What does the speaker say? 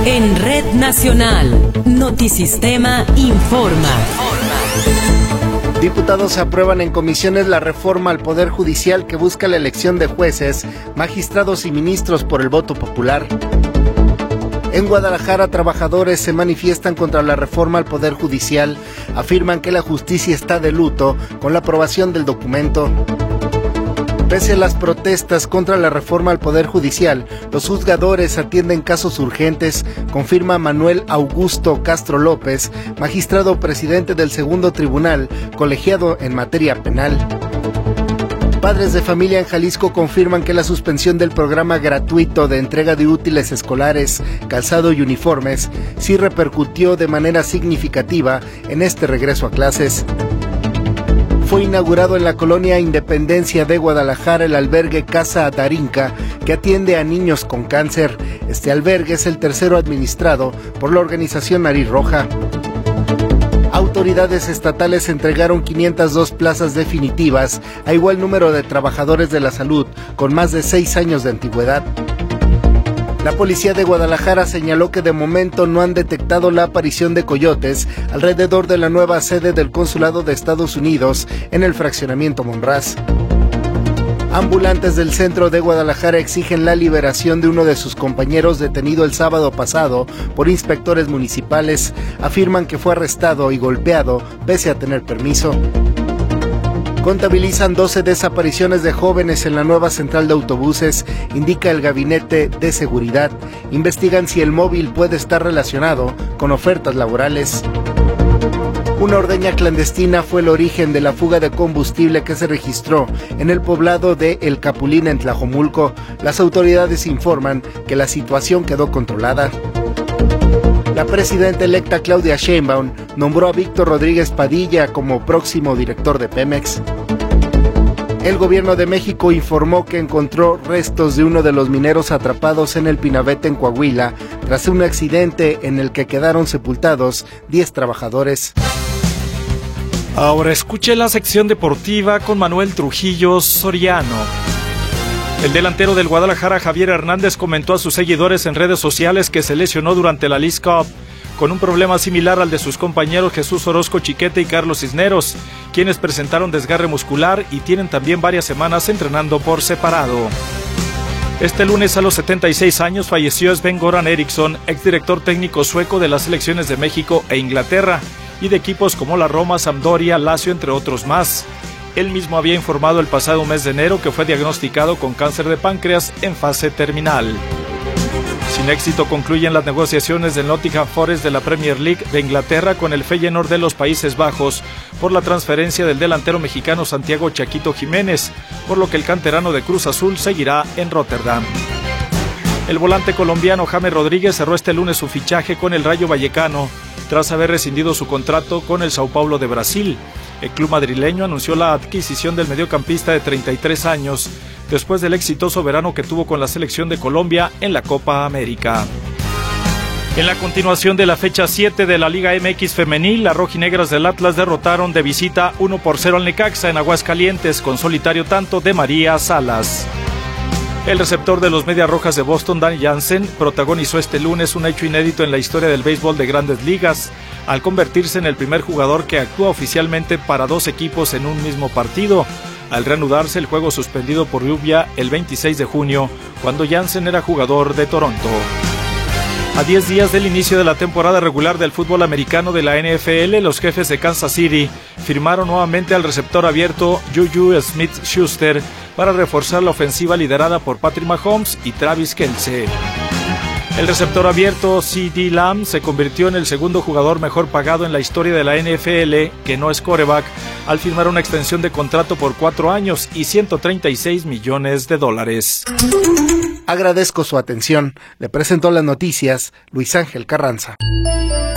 En Red Nacional, Notisistema informa. Diputados aprueban en comisiones la reforma al Poder Judicial que busca la elección de jueces, magistrados y ministros por el voto popular. En Guadalajara, trabajadores se manifiestan contra la reforma al Poder Judicial. Afirman que la justicia está de luto con la aprobación del documento. Pese a las protestas contra la reforma al Poder Judicial, los juzgadores atienden casos urgentes, confirma Manuel Augusto Castro López, magistrado presidente del Segundo Tribunal, colegiado en materia penal. Padres de familia en Jalisco confirman que la suspensión del programa gratuito de entrega de útiles escolares, calzado y uniformes sí repercutió de manera significativa en este regreso a clases. Fue inaugurado en la colonia Independencia de Guadalajara el albergue Casa Darinka, que atiende a niños con cáncer. Este albergue es el tercero administrado por la organización Nariz Roja. Autoridades estatales entregaron 502 plazas definitivas a igual número de trabajadores de la salud con más de 6 años de antigüedad. La policía de Guadalajara señaló que de momento no han detectado la aparición de coyotes alrededor de la nueva sede del Consulado de Estados Unidos en el fraccionamiento Monraz. Ambulantes del centro de Guadalajara exigen la liberación de uno de sus compañeros detenido el sábado pasado por inspectores municipales. Afirman que fue arrestado y golpeado pese a tener permiso. Contabilizan 12 desapariciones de jóvenes en la nueva central de autobuses, indica el Gabinete de Seguridad. Investigan si el móvil puede estar relacionado con ofertas laborales. Una ordeña clandestina fue el origen de la fuga de combustible que se registró en el poblado de El Capulín en Tlajomulco. Las autoridades informan que la situación quedó controlada. La presidenta electa Claudia Sheinbaum nombró a Víctor Rodríguez Padilla como próximo director de Pemex. El gobierno de México informó que encontró restos de uno de los mineros atrapados en el Pinabete en Coahuila tras un accidente en el que quedaron sepultados 10 trabajadores. Ahora escuche la sección deportiva con Manuel Trujillo Soriano. El delantero del Guadalajara, Javier Hernández, comentó a sus seguidores en redes sociales que se lesionó durante la Leagues Cup con un problema similar al de sus compañeros Jesús Orozco Chiquete y Carlos Cisneros, quienes presentaron desgarre muscular y tienen también varias semanas entrenando por separado. Este lunes a los 76 años falleció Sven-Goran Eriksson, exdirector técnico sueco de las selecciones de México e Inglaterra y de equipos como la Roma, Sampdoria, Lazio, entre otros más. Él mismo había informado el pasado mes de enero que fue diagnosticado con cáncer de páncreas en fase terminal. Sin éxito concluyen las negociaciones del Nottingham Forest de la Premier League de Inglaterra con el Feyenoord de los Países Bajos por la transferencia del delantero mexicano Santiago Chaquito Jiménez, por lo que el canterano de Cruz Azul seguirá en Rotterdam. El volante colombiano James Rodríguez cerró este lunes su fichaje con el Rayo Vallecano tras haber rescindido su contrato con el Sao Paulo de Brasil. El club madrileño anunció la adquisición del mediocampista de 33 años después del exitoso verano que tuvo con la selección de Colombia en la Copa América. En la continuación de la fecha 7 de la Liga MX Femenil, las rojinegras del Atlas derrotaron de visita 1-0 al Necaxa en Aguascalientes con solitario tanto de María Salas. El receptor de los Medias Rojas de Boston, Danny Jansen, protagonizó este lunes un hecho inédito en la historia del béisbol de Grandes Ligas, al convertirse en el primer jugador que actúa oficialmente para 2 equipos en un mismo partido, al reanudarse el juego suspendido por lluvia el 26 de junio, cuando Jansen era jugador de Toronto. A 10 días del inicio de la temporada regular del fútbol americano de la NFL, los Jefes de Kansas City firmaron nuevamente al receptor abierto Juju Smith-Schuster para reforzar la ofensiva liderada por Patrick Mahomes y Travis Kelce. El receptor abierto CeeDee Lamb se convirtió en el segundo jugador mejor pagado en la historia de la NFL, que no es quarterback, al firmar una extensión de contrato por 4 años y $136 millones. Agradezco su atención. Le presento las noticias Luis Ángel Carranza.